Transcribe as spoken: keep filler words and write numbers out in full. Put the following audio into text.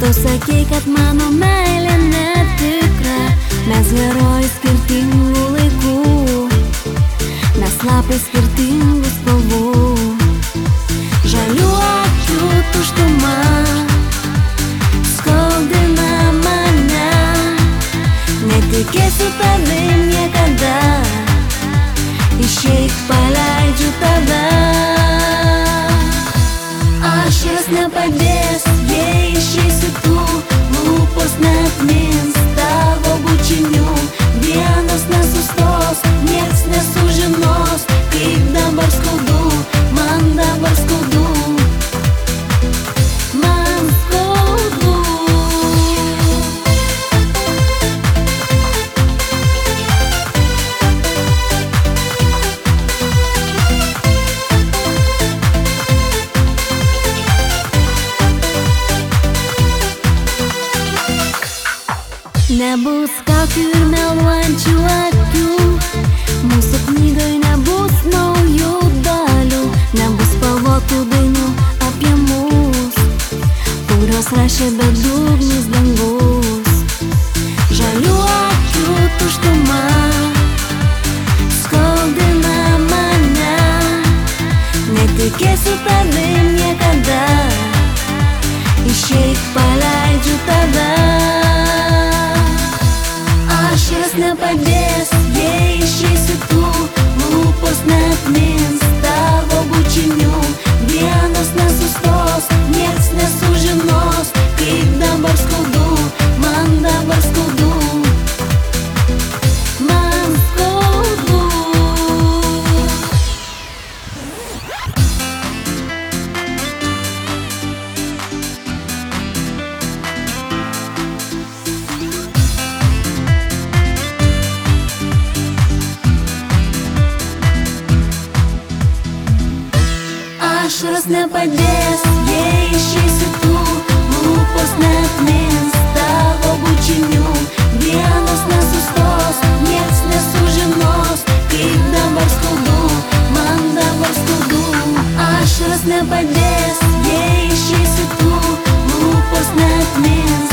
sakei, kad mano meilė netikra. Mes herojai skirtingų laikų, mes lapai skirtingų spalvų. Žalių akių tuštuma skaudina mane. Netikėsiu tavim niekada, išeik, paleidžiu tave. Ašaros nepadės, jei išeisi tu, lūpos neatmins tavo bučinių. Dienos nesustos, nieks nesužinos, kaip dabar skaudu, man dabar skaudu, man skaudu. Nebus kaukių ir meluojančių akių, mūsų knygoj nebus naujų dalių. Nebus spalvotų dainų apie mus, kurios rašė bedugnis dangus. Žalių akių tuštuma skaudina mane. Netikėsiu tavim niekada, išeik, paleidžiu tave. Ašaros nepadės, jei išeisi tu, lūpos neatmins tavo bučinių. Dienos nesustos, nieks nesužinos, kaip dabar skaudu, man dabar skaudu, man skaudu. Ašaros nepadės, jei išeisi tu, lūpos neatmins tavo bučinių. Dienos nesustos, nieks nesužinos, kaip dabar skaudu, man dabar skaudu. Ašaros nepadės, jei išeisi tu, lūpos neatmins